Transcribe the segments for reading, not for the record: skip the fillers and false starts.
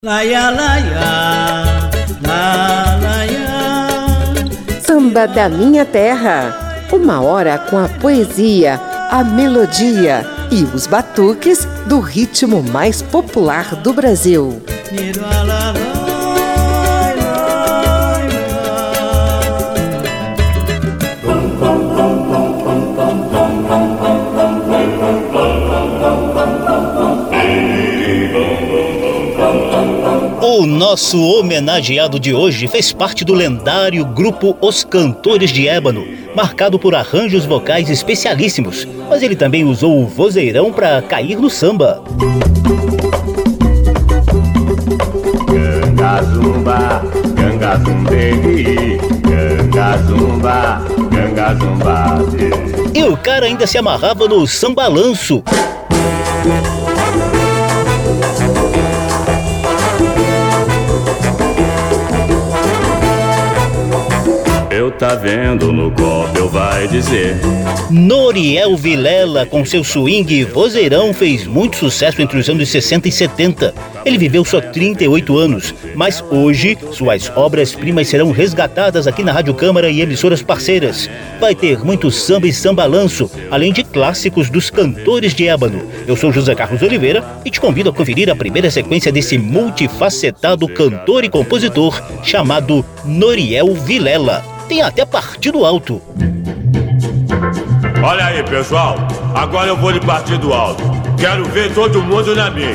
Laia, laia, la, laia. Samba da Minha Terra. Uma hora com a poesia, a melodia e os batuques do ritmo mais popular do Brasil. O nosso homenageado de hoje fez parte do lendário grupo Os Cantores de Ébano, marcado por arranjos vocais especialíssimos, mas ele também usou o vozeirão para cair no samba. Ganga zumba, ganga zumbebi, ganga zumba, ganga zumba. E o cara ainda se amarrava no sambalanço. Eu tá vendo no copo, eu vai dizer. Noriel Vilela, com seu swing e vozeirão, fez muito sucesso entre os anos 60 e 70. Ele viveu só 38 anos, mas hoje suas obras-primas serão resgatadas aqui na Rádio Câmara e emissoras parceiras. Vai ter muito samba e sambalanço, além de clássicos dos Cantores de Ébano. Eu sou José Carlos Oliveira e te convido a conferir a primeira sequência desse multifacetado cantor e compositor chamado Noriel Vilela. Tem até partido alto. Olha aí, pessoal, agora eu vou de partido alto. Quero ver todo mundo na minha.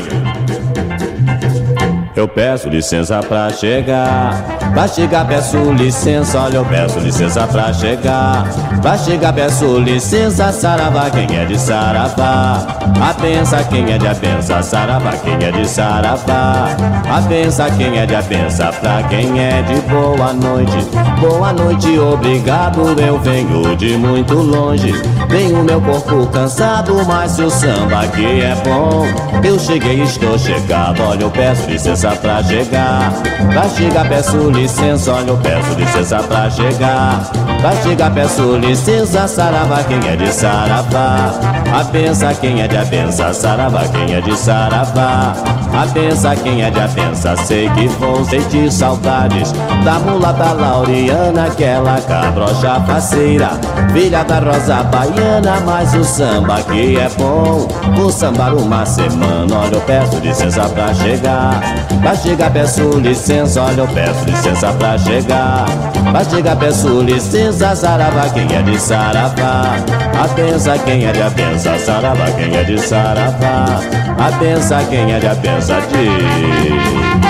Eu peço licença pra chegar. Pra chegar peço licença, olha, eu peço licença pra chegar. Pra chegar peço licença, saravá, quem é de Saravá? A benção, quem é de Abença, saravá, quem é de Saravá? A benção, quem é de Abença, pra quem é de boa noite. Boa noite, obrigado, eu venho de muito longe. Tenho meu corpo cansado, mas se o samba aqui é bom. Eu cheguei, estou chegado, olha, eu peço licença pra chegar. Pra chegar peço licença, olha, eu peço licença pra chegar. Pra chegar peço licença, saravá, quem é de Saravá? A benção, quem é de Abença, saravá, quem é de Saravá? A benção, quem é de Abença, sei que vou sentir saudades da mulata Lauriana, aquela cabrocha faceira, filha da Rosa Baiana, mas o samba aqui é bom. Vou sambar uma semana, olha, eu peço licença pra chegar. Pra chegar peço licença, olha, eu peço licença pra chegar. Pra chegar peço licença, saravá, quem é de Saravá? A benção, quem é de Abença, saravá, quem é de Saravá? A benção, quem é de Abença, diz.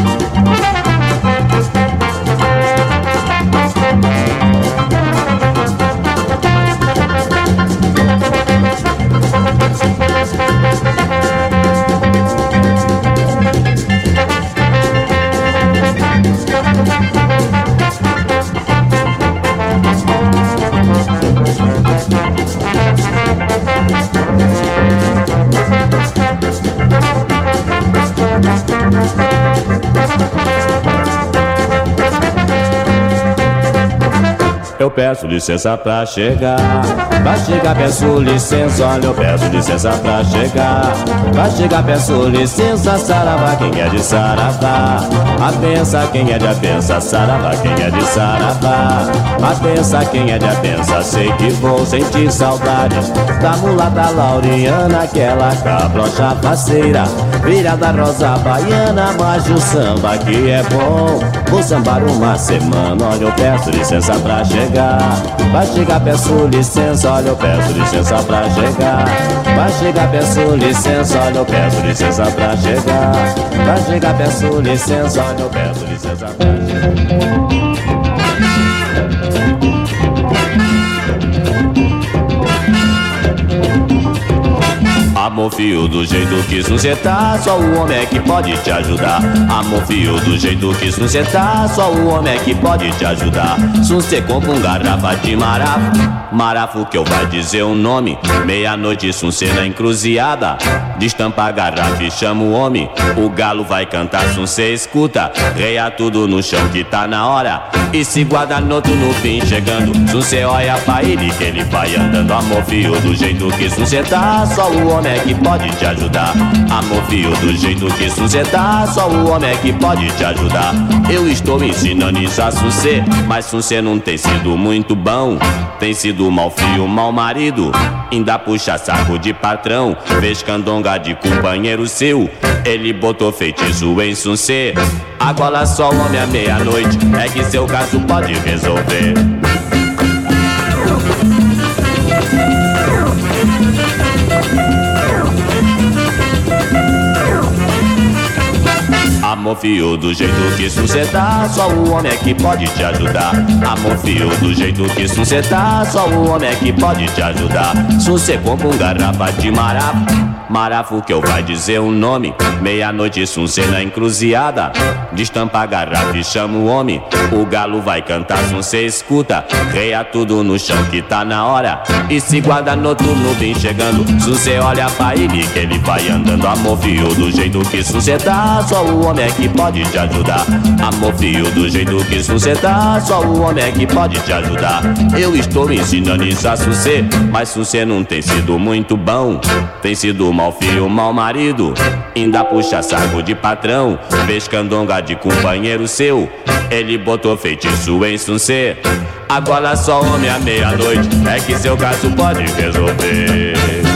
Eu peço licença pra chegar. Pra chegar peço licença, olha, eu peço licença pra chegar. Pra chegar peço licença, saravá, quem é de Saravá? A benção, quem é de Abença, saravá, quem é de Saravá? A benção, quem é de Abença, sei que vou sentir saudades da mulata Lauriana, aquela cabrocha faceira, filha da Rosa Baiana, mas o samba aqui é bom. Vou sambar uma semana, olha, eu peço licença pra chegar. Pra chegar peço licença, olha, eu peço licença pra chegar. Pra chegar peço licença, olha, eu peço licença pra chegar. Pra chegar peço licença, olha, eu peço licença pra chegar. Amor fio do jeito que cê tá, só o homem é que pode te ajudar. Amor fio do jeito que cê tá, só o homem é que pode te ajudar. Cê compra um garrafa de marafo, marafo que eu vai dizer o nome. Meia-noite cê na encruzilhada, destampa a garrafa e chama o homem. O galo vai cantar, cê escuta, reia tudo no chão que tá na hora. E se guarda noto no fim chegando, cê olha pra ele que ele vai andando. Amor fio do jeito que cê tá, só o homem é que que pode te ajudar. Amor, fio, do jeito que você tá, só o homem é que pode te ajudar. Eu estou ensinando isso a Sucê, mas Sucê não tem sido muito bom. Tem sido mau filho, mau marido, ainda puxa saco de patrão. Fez candonga de companheiro seu, ele botou feitiço em Sucê. Agora só o homem à meia-noite é que seu caso pode resolver. Amor, fio, do jeito que você tá, só o homem é que pode te ajudar. Amor, fio, do jeito que você tá, só o homem é que pode te ajudar. Sucê compra garrafa de marafo, marafo que eu vai dizer o nome. Meia-noite, Sucê na encruzilhada, destampa a garrafa e chama o homem. O galo vai cantar, Sucê escuta, reia tudo no chão que tá na hora. E se guarda noturno vem chegando, Sucê olha pra ele que ele vai andando. Amor, fio, do jeito que Sucê tá, só o homem é que pode te ajudar. Amor, fio, do jeito que Sucê tá, só o homem é que pode te ajudar. Eu estou ensinando isso a Sucê, mas Sucê não tem sido muito bom. Tem sido mau filho, mau marido, ainda puxa saco de patrão. Fez candonga de companheiro seu, ele botou feitiço em Sucê. Agora só homem à meia-noite é que seu caso pode resolver.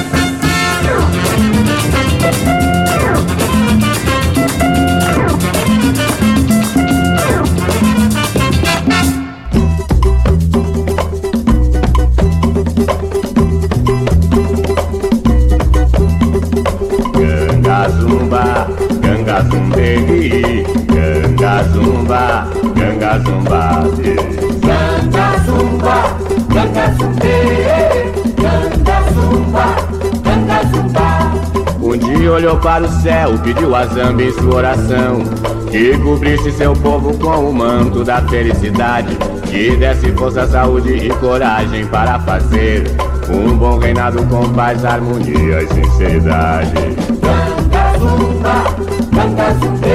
Zumba, ganga zumbegi, ganga zumba, ganga zumba, ganga zumba, ganga zumbegi, ganga zumba, ganga zumba. Um dia olhou para o céu, pediu a Zamba em sua oração que cobrisse seu povo com o manto da felicidade, que desse força, saúde e coragem para fazer um bom reinado com paz, harmonia e sinceridade. Ganga zumba, ganga zumbe,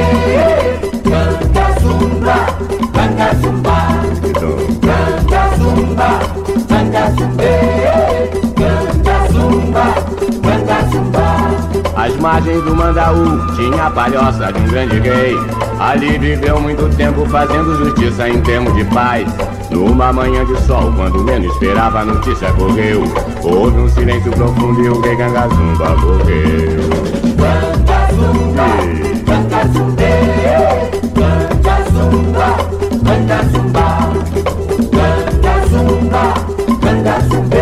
ganga zumba, ganga zumba, ganga zumba, ganga zumbe, ganga zumba, ganga zumba. Às margens do Mandaú tinha a palhoça de um grande rei. Ali viveu muito tempo fazendo justiça em termos de paz. Numa manhã de sol, quando menos esperava, a notícia correu. Houve um silêncio profundo e o rei Ganga Zumba morreu. Ganga Zumba, Ganga Zumbe, Ganga Zumba, Ganga Zumba, Ganga Zumba, Ganga Zumbe,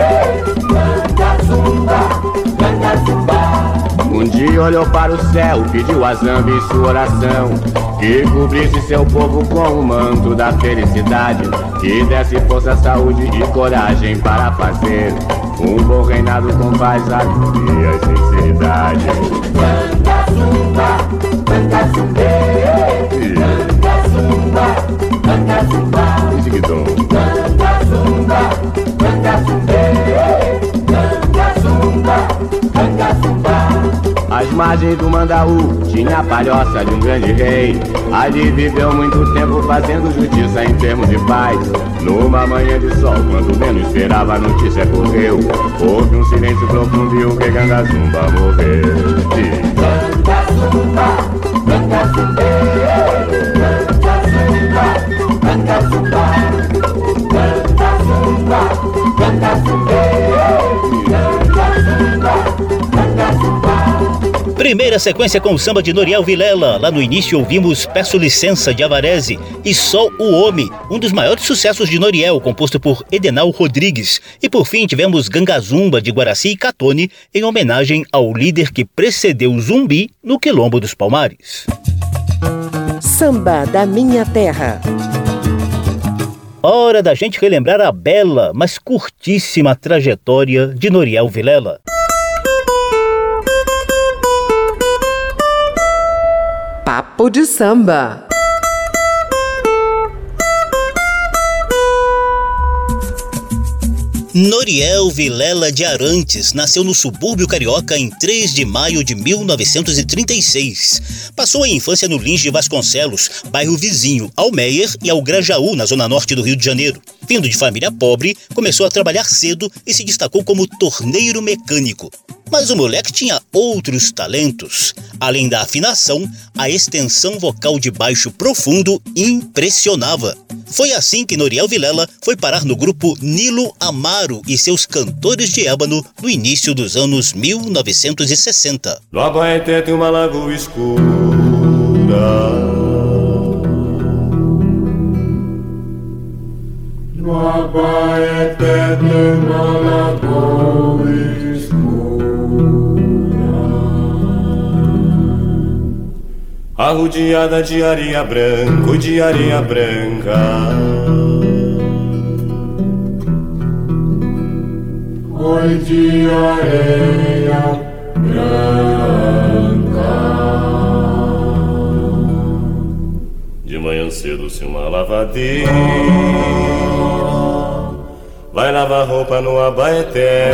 Ganga Zumba, Ganga Zumba. Um dia olhou para o céu, pediu a Zamba em sua oração que cobrisse seu povo com o manto da felicidade, que desse força, saúde e coragem para fazer um bom reinado com paz, harmonia e sinceridade. Ganga Zumba, Ganga Zumbe, Ganga Zumba, Ganga Zumba, Ganga Zumba, Ganga Zumbe, Ganga Zumba, Ganga Zumba. Às margens do Mandaú tinha a palhoça de um grande rei. Ali viveu muito tempo fazendo justiça em termos de paz. Numa manhã de sol, quando menos esperava, a notícia correu. Houve um silêncio profundo e o rei Ganga Zumba morreu. Ganga Zumba, Ganga Zumbe, Ganga Zumba, Ganga Zumba, Ganga Zumba, Ganga Zumbe, Ganga Zumba, Ganga Zumba. Primeira sequência com o samba de Noriel Vilela. Lá no início ouvimos Peço Licença, de Avarese, e Só o Homem, um dos maiores sucessos de Noriel, composto por Edenal Rodrigues. E por fim tivemos Ganga Zumba, de Guaraci e Catone, em homenagem ao líder que precedeu Zumbi no Quilombo dos Palmares. Samba da Minha Terra. Hora da gente relembrar a bela, mas curtíssima trajetória de Noriel Vilela. Papo de Samba. Noriel Vilela de Arantes nasceu no subúrbio carioca em 3 de maio de 1936. Passou a infância no Lins de Vasconcelos, bairro vizinho ao Meier e ao Grajaú, na zona norte do Rio de Janeiro. Vindo de família pobre, começou a trabalhar cedo e se destacou como torneiro mecânico. Mas o moleque tinha outros talentos. Além da afinação, a extensão vocal de baixo profundo impressionava. Foi assim que Noriel Vilela foi parar no grupo Nilo Amaro e seus Cantores de Ébano no início dos anos 1960. No Abaeté tem uma lagoa escura, no Abaeté tem uma lagoa escura, arrodeada de areia branca, ou de areia branca. Oi de areia branca. De manhã cedo se uma lavadeira vai lavar roupa no Abaeté,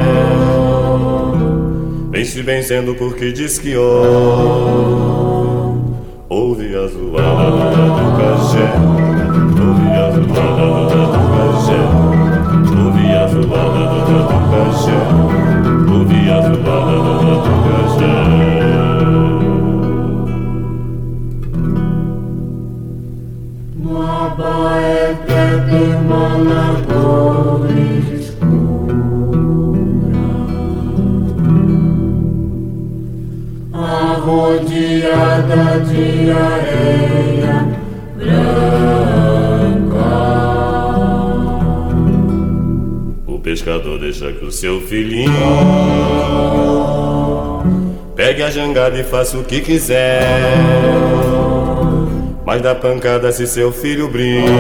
vem se vencendo porque diz que ouve a zoada do cajé, ouve a zoada do cajé, ouve a zoada do cajé, ouve a zoada do cajé. No Abaeté tem uma lagoa escura, arrodeada de areia branca. O pescador deixa que o seu filhinho pegue a jangada e faça o que quiser, mas dá pancada se seu filho brinca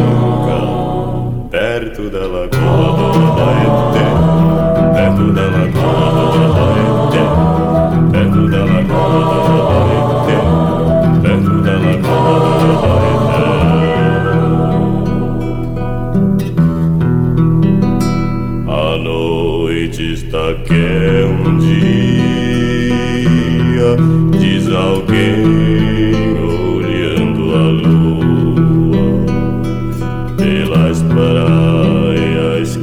perto da lagoa do Abaeté, perto da lagoa do Abaeté, perto da lagoa do Abaeté, perto da lagoa do Abaeté. A noite está quer um dia, diz alguém olhando a lua pelas praias,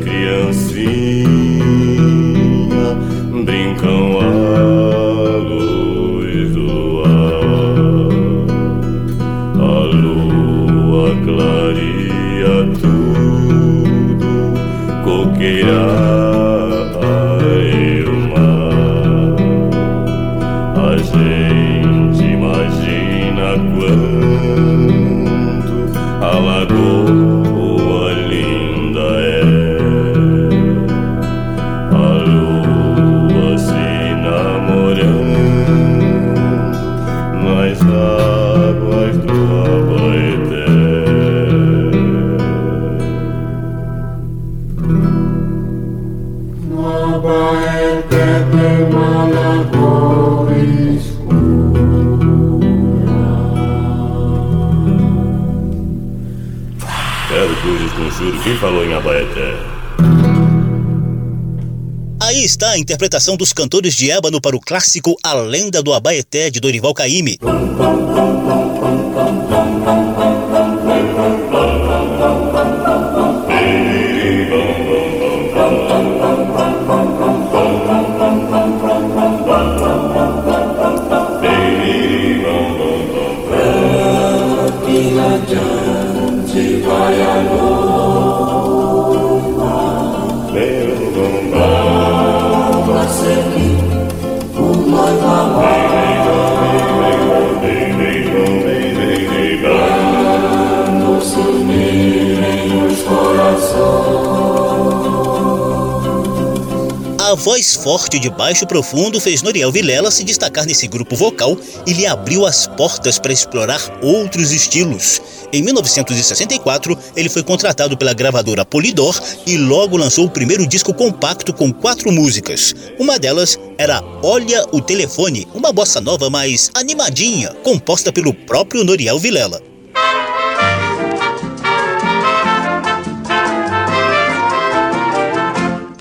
criancinha brincam à luz do luar. A lua clareia tudo, coqueira e o mar. A gente imagina quanto a lagoa linda é. A lua se namorando nas águas do Abaeté. No Abaeté tem uma lagoa escura. Quero cruzes com juro, quem falou em Abaeté? Aí está a interpretação dos Cantores de Ébano para o clássico A Lenda do Abaeté, de Dorival Caymmi. Vai a noiva, vai seguir o noivo amado, quando se unirem os corações. A voz forte de baixo profundo fez Noriel Vilela se destacar nesse grupo vocal e lhe abriu as portas para explorar outros estilos. Em 1964, ele foi contratado pela gravadora Polydor e logo lançou o primeiro disco compacto com 4 músicas. Uma delas era Olha o Telefone, uma bossa nova mais animadinha, composta pelo próprio Noriel Vilela.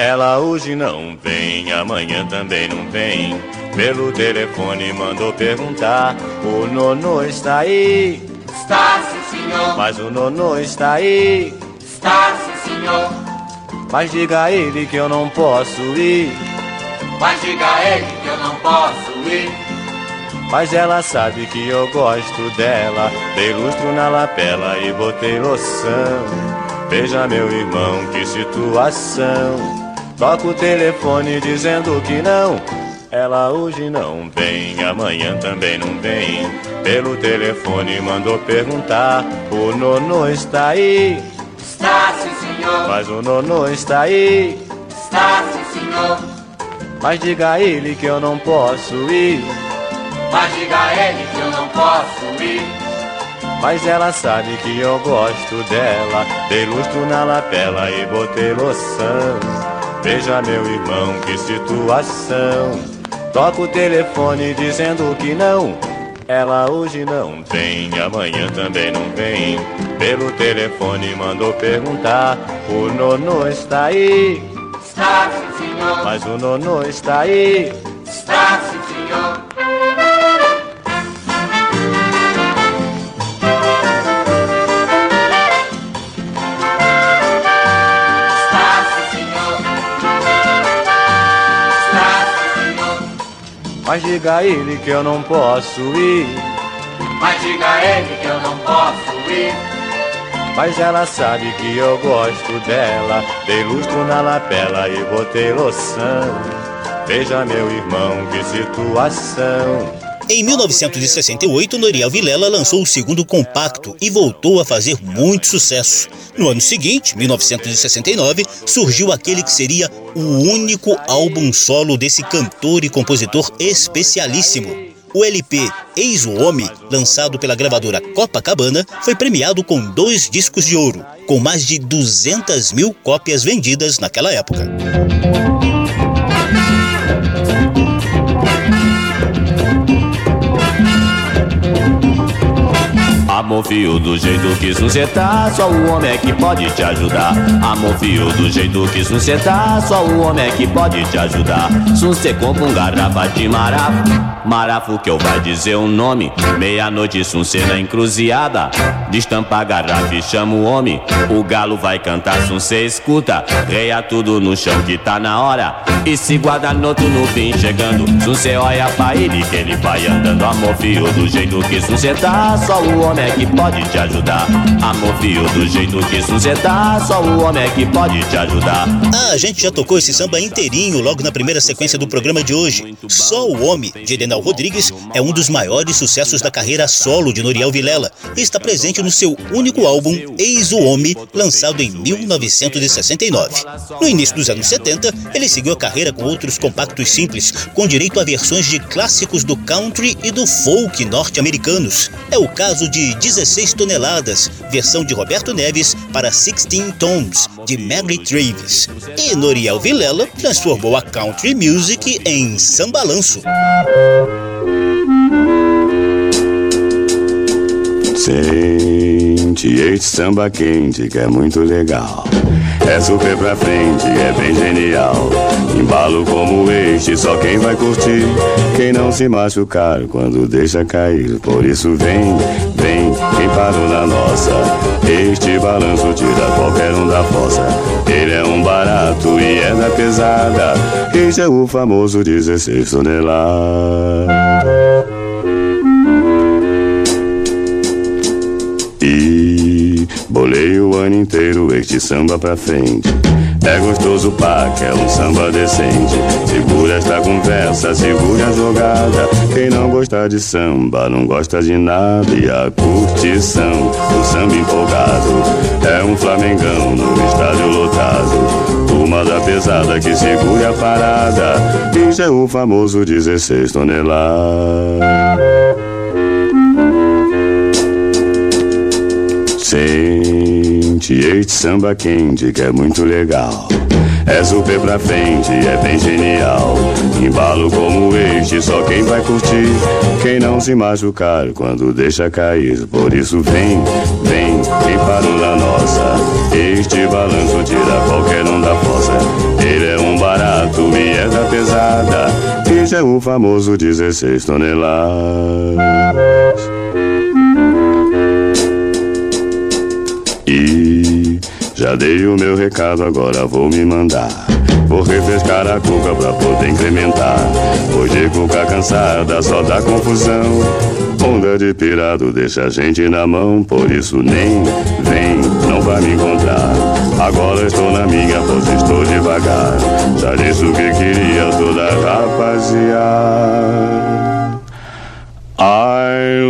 Ela hoje não vem, amanhã também não vem. Pelo telefone mandou perguntar: o Nonô está aí? Está, sim, senhor. Mas o Nonô está aí? Está, sim, senhor. Mas diga a ele que eu não posso ir. Mas diga a ele que eu não posso ir. Mas ela sabe que eu gosto dela. Dei lustro na lapela e botei loção. Veja, meu irmão, que situação. Toca o telefone dizendo que não. Ela hoje não vem, amanhã também não vem. Pelo telefone mandou perguntar: o Nonô está aí? Está, sim, senhor. Mas o Nonô está aí? Está, sim, senhor. Mas diga a ele que eu não posso ir. Mas diga a ele que eu não posso ir. Mas ela sabe que eu gosto dela. Dei lustro na lapela e botei loção. Veja, meu irmão, que situação. Toca o telefone dizendo que não. Ela hoje não vem, amanhã também não vem. Pelo telefone mandou perguntar: o Nonô está aí? Está, sim, senhor. Mas o Nonô está aí? Está, sim, senhor. Mas diga a ele que eu não posso ir. Mas diga a ele que eu não posso ir. Mas ela sabe que eu gosto dela. Dei lustro na lapela e botei loção. Veja, meu irmão, que situação. Em 1968, Noriel Vilela lançou o segundo compacto e voltou a fazer muito sucesso. No ano seguinte, 1969, surgiu aquele que seria o único álbum solo desse cantor e compositor especialíssimo. O LP Eis o Homem, lançado pela gravadora Copacabana, foi premiado com 2 discos de ouro, com mais de 200 mil cópias vendidas naquela época. Amor, fio, do jeito que você tá, só o homem é que pode te ajudar. Amor, fio, do jeito que você tá, só o homem é que pode te ajudar. Se você compra um garrafa de marafo que eu vai dizer o nome. Meia-noite, sunce na encruzilhada, destampa a garrafa e chama o homem. O galo vai cantar, sunce escuta, reia tudo no chão que tá na hora. E se guarda no fim chegando, sunce olha pra ele que ele vai andando. Amor, fio, do jeito que sunce tá, só o homem é que pode te ajudar. Amor, fio, do jeito que você tá, só o homem é que pode te ajudar. A gente já tocou esse samba inteirinho logo na primeira sequência do programa de hoje. Só o Homem, de Edenal Rodrigues, é um dos maiores sucessos da carreira solo de Noriel Vilela e está presente no seu único álbum Eis o Homem, lançado em 1969. No início dos anos 70, ele seguiu a carreira com outros compactos simples, com direito a versões de clássicos do country e do folk norte-americanos. É o caso de 16 toneladas, versão de Roberto Neves para 16 Tones, de Maggie Travis. E Noriel Vilela transformou a country music em sambalanço. Sente este samba quente que é muito legal. É super pra frente, é bem genial. Embalo como este, só quem vai curtir. Quem não se machucar quando deixa cair. Por isso vem, quem parou na nossa. Este balanço tira qualquer um da fossa. Ele é um barato e é da pesada. Este é o famoso 16 toneladas. E bolei o ano inteiro este samba pra frente. É gostoso pá, que é um samba decente. Segura esta conversa, segura a jogada. Quem não gosta de samba, não gosta de nada. E a curtição do samba empolgado é um flamengão no estádio lotado. Turma da pesada que segura a parada. Isso é o famoso 16 toneladas. Sente este samba quente que é muito legal. É super pra frente, é bem genial. Embalo como este, só quem vai curtir. Quem não se machucar quando deixa cair. Por isso vem para o da nossa. Este balanço tira qualquer um da fossa. Ele é um barato e é da pesada. Este é o famoso 16 toneladas. E já dei o meu recado, agora vou me mandar. Vou refrescar a cuca pra poder incrementar. Hoje cuca cansada só dá confusão. Onda de pirado deixa a gente na mão. Por isso nem vem, não vai me encontrar. Agora estou na minha pose, estou devagar. Já disse o que queria toda rapaziada. Ai,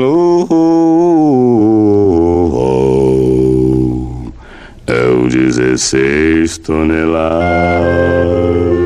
é o 16 toneladas.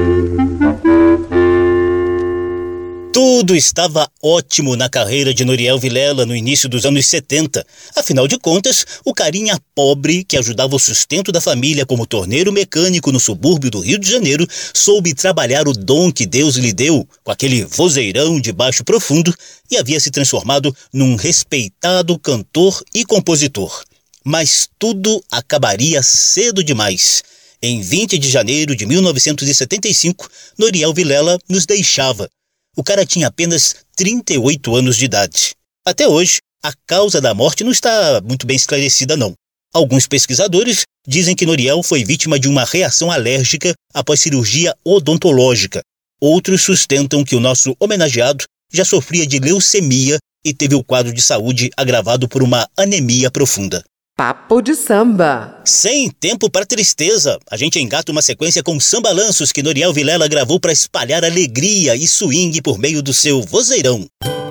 Tudo estava ótimo na carreira de Noriel Vilela no início dos anos 70. Afinal de contas, o carinha pobre que ajudava o sustento da família como torneiro mecânico no subúrbio do Rio de Janeiro soube trabalhar o dom que Deus lhe deu, com aquele vozeirão de baixo profundo, e havia se transformado num respeitado cantor e compositor. Mas tudo acabaria cedo demais. Em 20 de janeiro de 1975, Noriel Vilela nos deixava. O cara tinha apenas 38 anos de idade. Até hoje, a causa da morte não está muito bem esclarecida, não. Alguns pesquisadores dizem que Noriel foi vítima de uma reação alérgica após cirurgia odontológica. Outros sustentam que o nosso homenageado já sofria de leucemia e teve o quadro de saúde agravado por uma anemia profunda. Papo de samba. Sem tempo para tristeza, a gente engata uma sequência com sambalanços que Noriel Vilela gravou para espalhar alegria e swing por meio do seu vozeirão.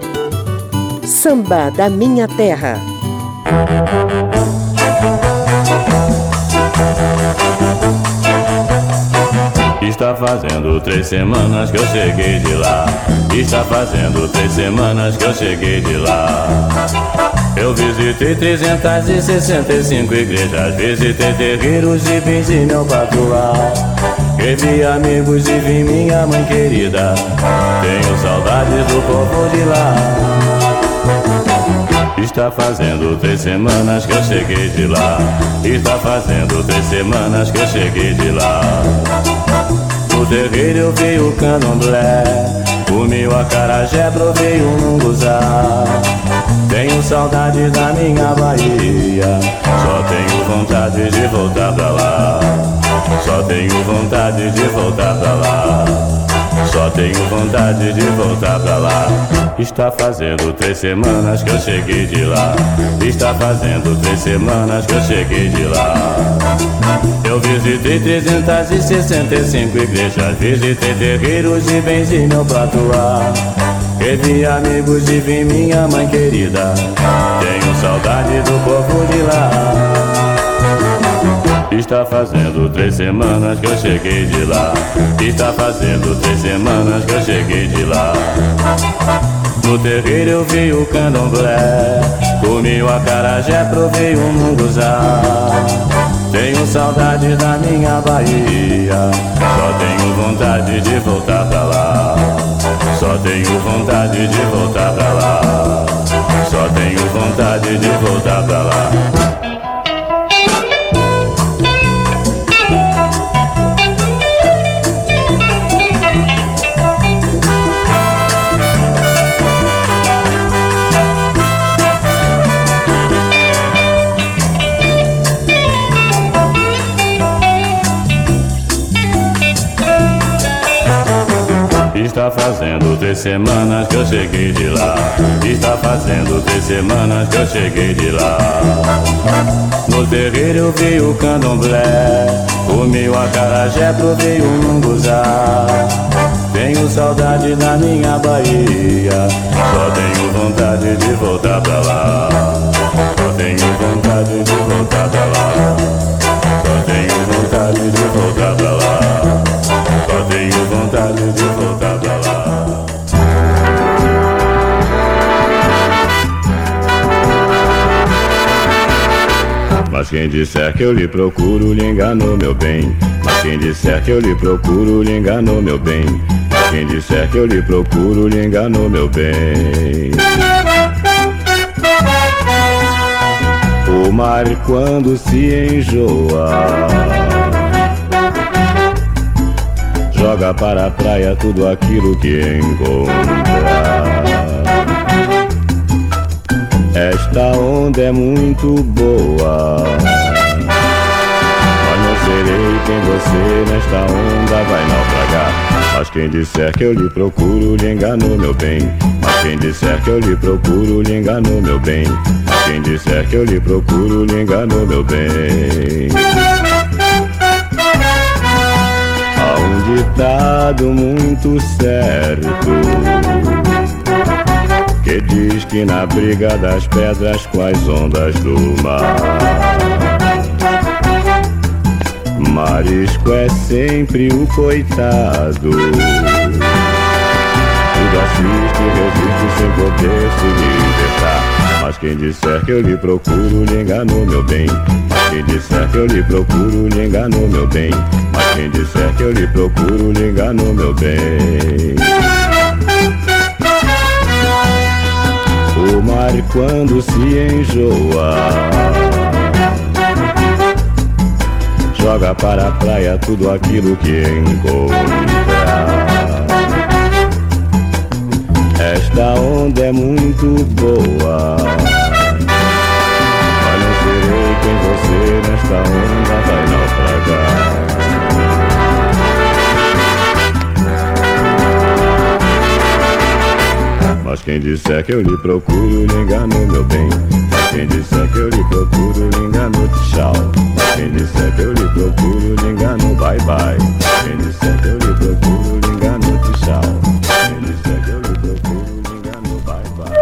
Samba da minha terra. Está fazendo 3 semanas que eu cheguei de lá. Está fazendo 3 semanas que eu cheguei de lá. Eu visitei 365 igrejas, visitei terreiros e benzi meu patuá. Revi amigos e vi minha mãe querida. Tenho saudades do povo de lá. Está fazendo 3 semanas que eu cheguei de lá. Está fazendo 3 semanas que eu cheguei de lá. No terreiro eu vi o candomblé, comi o acarajé, provei o munguzá. Tenho saudade da minha Bahia, só tenho vontade de voltar pra lá. Só tenho vontade de voltar pra lá. Só tenho vontade de voltar pra lá. Está fazendo 3 semanas que eu cheguei de lá. Está fazendo 3 semanas que eu cheguei de lá. Eu visitei 365 igrejas, visitei terreiros e benzi meu patuá. Revi amigos e vi minha mãe querida. Tenho saudade do povo de lá. Está fazendo 3 semanas que eu cheguei de lá. Está fazendo 3 semanas que eu cheguei de lá. No terreiro eu vi o candomblé, comi o acarajé, provei o munguzá. Tenho saudade da minha Bahia, só tenho vontade de voltar pra lá. Só tenho vontade de voltar pra lá. Só tenho vontade de voltar pra lá. Está fazendo 3 semanas que eu cheguei de lá. Está fazendo 3 semanas que eu cheguei de lá. No terreiro eu vi o candomblé, comi o acarajé, provei o munguzá. Tenho saudade da minha Bahia, só tenho vontade de voltar pra lá. Só tenho vontade de voltar pra lá. Só tenho vontade de voltar pra lá. Só tenho vontade de voltar pra lá. Mas quem disser que eu lhe procuro, lhe enganou, meu bem. Mas quem disser que eu lhe procuro, lhe enganou, meu bem. Mas quem disser que eu lhe procuro, lhe enganou, meu bem. O mar quando se enjoa, joga para a praia tudo aquilo que encontra. Esta onda é muito boa, mas não serei quem você nesta onda vai naufragar. Mas quem disser que eu lhe procuro, lhe enganou, meu bem. Mas quem disser que eu lhe procuro, lhe enganou, meu bem. Mas quem disser que eu lhe procuro, lhe enganou, meu bem. Há um ditado muito certo que diz que na briga das pedras com as ondas do mar, marisco é sempre o coitado. Tudo assiste e resiste sem poder se libertar. Mas quem disser que eu lhe procuro, lhe enganou, meu bem. Mas quem disser que eu lhe procuro, lhe enganou, meu bem. Mas quem disser que eu lhe procuro, lhe enganou, meu bem. O mar quando se enjoa, joga para a praia tudo aquilo que encontra. Esta onda é muito boa, mas não serei quem você nesta onda vai naufragar. Mas quem disser que eu lhe procuro, lhe enganou, meu bem. Mas quem disser que eu lhe procuro, lhe enganou, tchau. Mas quem disser que eu lhe procuro, lhe enganou, bye bye. Quem disser que eu lhe procuro, lhe enganou, tchau. Quem disser que eu lhe procuro, lhe enganou, bye bye.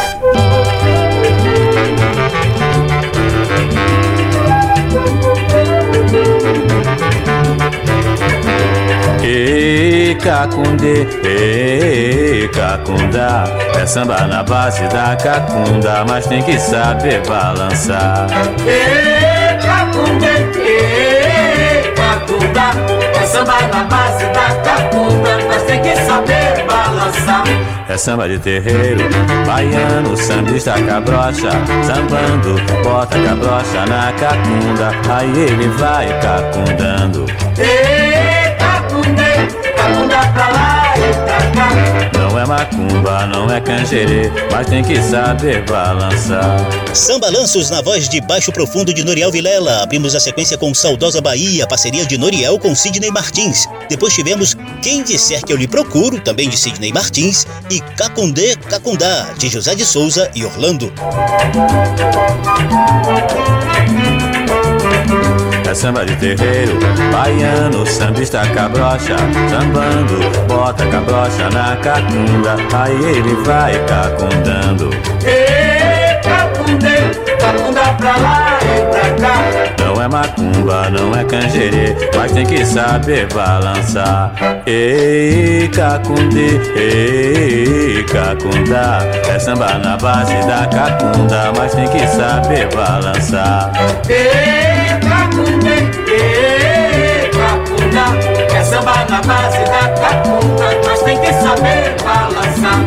Ei, Cacundê, ei, Cacunda, é samba na base da cacunda, mas tem que saber balançar. Ei, Cacundê, ei, Cacunda, é samba na base da cacunda, mas tem que saber balançar. É samba de terreiro, baiano, sambista cabrocha, sambando, bota cabrocha na cacunda, aí ele vai cacundando. Ei, Cacundê, cacunda pra lá e pra cá. Não é macumba, não é canjerê, mas tem que saber balançar. Sambalanços na voz de Baixo Profundo de Noriel Vilela. Abrimos a sequência com Saudosa Bahia, parceria de Noriel com Sidney Martins. Depois tivemos Quem Disser Que Eu Lhe Procuro, também de Sidney Martins, e Cacundê, Cacundá, de José de Souza e Orlando. É samba de terreiro, baiano, sambista cabrocha, sambando, bota cabrocha na cacunda, aí ele vai cacundando. Ei, Cacundê, cacunda pra lá e pra cá. Não é macumba, não é canjerê, mas tem que saber balançar. Ei, Cacundê, ei, Cacunda, é samba na base da cacunda, mas tem que saber balançar. Ei, Cacundê, ei, Cacunda, é samba na base da cacunda, mas tem que saber balançar.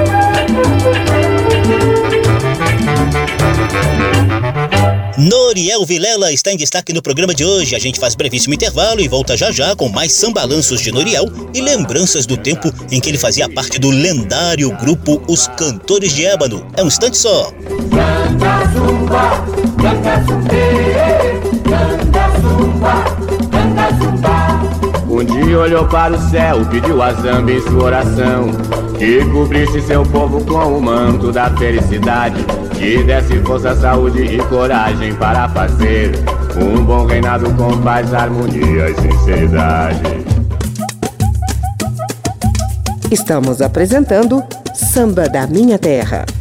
Noriel Vilela está em destaque no programa de hoje. A gente faz brevíssimo intervalo e volta já já com mais sambalanços de Noriel e lembranças do tempo em que ele fazia parte do lendário grupo Os Cantores de Ébano. É um instante só. Canta zumba, canta zumbi, canta zumba, canta zumba. Um dia olhou para o céu, pediu a Zamba em sua oração que cobrisse seu povo com o manto da felicidade, que desse força, saúde e coragem para fazer um bom reinado com paz, harmonia e sinceridade. Estamos apresentando Samba da Minha Terra.